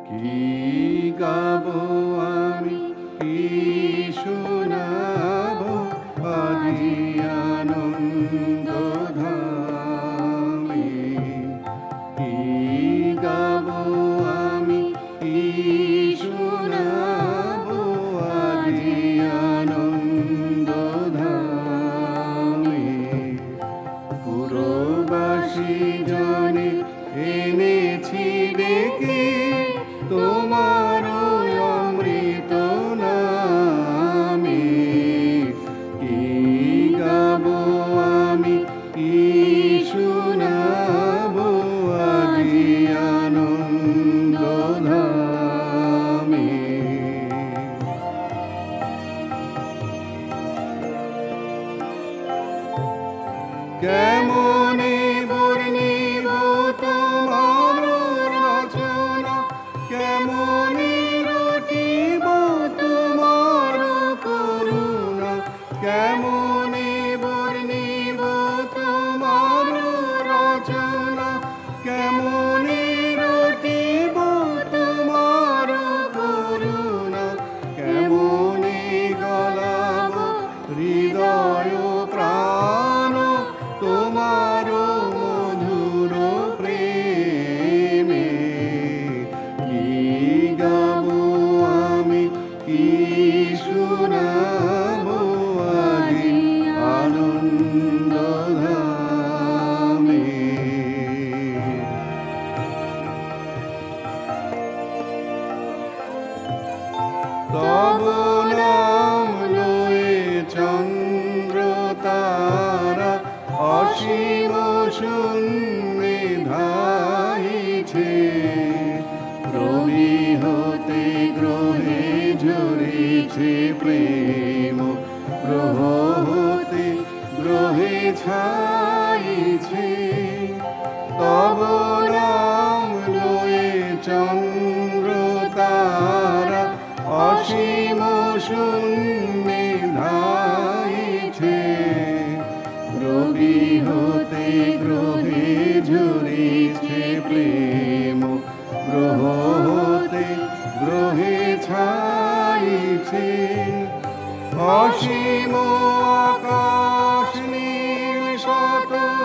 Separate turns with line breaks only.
কি গাবো আমি, কি শোনাবো আজি আনন্দ ধামে। কি গাবো আমি, কি শোনাবো আজি আনন্দ ধামে। পুরবাসী জনে এনেছি ডেকে তোমার অমৃত নামে। কি গাবো আমি, কি শোনাবো আজি আনন্দ ধামে। কেমনে বর্ণিব তোমার রচনা, কেমনে রটিব তোমার করুণা। কেমনে বর্ণিব তোমার রচনা, কেমনে রটিব তোমার করুণা। কেমনে গলাব হৃদয় প্রাণ তোমার মধুর প্রেমে। কি গাবো আমি, কি শোনাবো আজি আনন্দ ধামে। তব নাম লয়ে চন্দ্র তারা অসীম শূন্যে ধাইছে। রবি হতে গ্রহে ঝরেছে প্রেম, গ্রহ হতে গ্রহে ছাইছে। তব নাম লয়ে চন্দ্র তারা অসীম শূন্যে ধাইছে। রবি হতে গ্রহে ঝরেছে প্রেম, গ্রহ হতে গ্রহে ছাইছে। অসীম আকাশ নীল শত